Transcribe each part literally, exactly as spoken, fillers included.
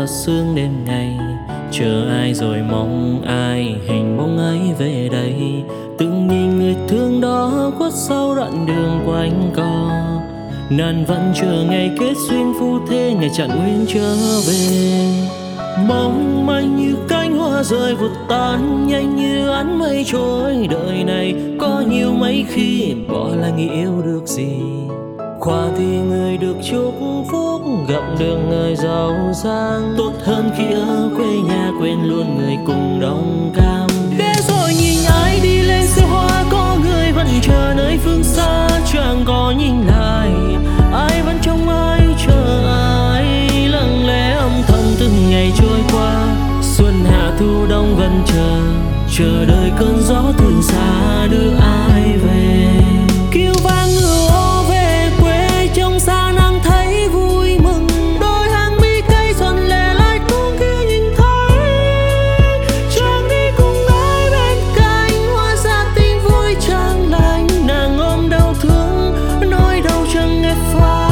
sương đêm ngày. Chờ ai rồi mong ai, hình bóng ấy về đây. Từng nhìn người thương đó khuất sau đoạn đường quanh co. Nàng vẫn chờ ngày kết duyên phu thê, ngày chẳng nguyên trở về. Mong manh như cánh hoa rơi vụt tan, nhanh như ánh mây trôi. Đời này có nhiều mấy khi bỏ lại nghĩ yêu được gì. Qua thì người được chúc phúc, gặp được người giàu sang. Tốt hơn khi ở quê nhà quên luôn người cùng đồng cam. Để rồi nhìn ai đi lên xe hoa, có người vẫn chờ nơi phương xa. Chẳng có nhìn lại, ai vẫn trông ai chờ ai. Lặng lẽ âm thầm từng ngày trôi qua. Xuân hạ thu đông vẫn chờ, chờ đợi cơn gió từ xa đưa ai về. Kêu vang ngựa ô về quê, trong xa nắng thấy vui mừng. Đôi hàng mi cây xuân lẻ lại cũng khi nhìn thấy. Chàng đi cùng ai bên cạnh, hóa ra tình vui chẳng lành. Nàng ôm đau thương, nỗi đau chẳng nghe phai.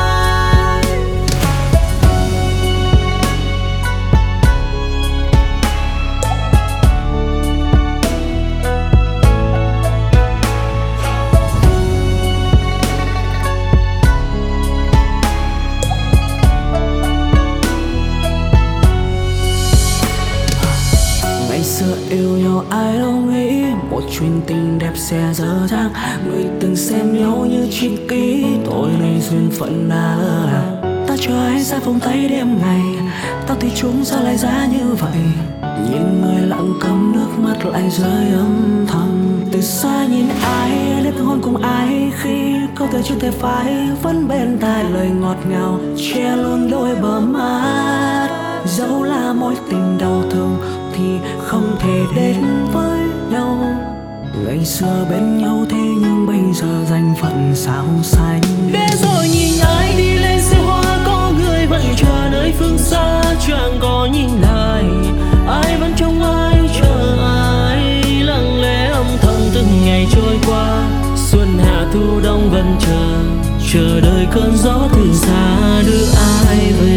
Xưa yêu nhau ai đâu nghĩ một chuyện tình đẹp sẽ dở dang. Người từng xem nhau như chuyện ký, tối nay duyên phận đã lỡ làng. Ta cho ai ra vòng tay đêm ngày, ta thì chúng sao lại ra như vậy. Nhìn người lặng câm nước mắt lại rơi âm thầm. Từ xa nhìn ai lên hôn cùng ai, khi câu từ chưa thể phai vẫn bên tai lời ngọt ngào che luôn đôi bờ mắt. Dẫu là mối tình đau thương thì không thể đến với nhau. Ngày xưa bên nhau thế nhưng bây giờ danh phận sao xanh. Để rồi nhìn ai đi lên xe hoa, có người vẫn chờ nơi phương xa. Chẳng có nhìn lại, ai vẫn trông ai chờ ai. Lặng lẽ âm thầm từng ngày trôi qua. Xuân hạ thu đông vẫn chờ, chờ đợi cơn gió từ xa đưa ai về.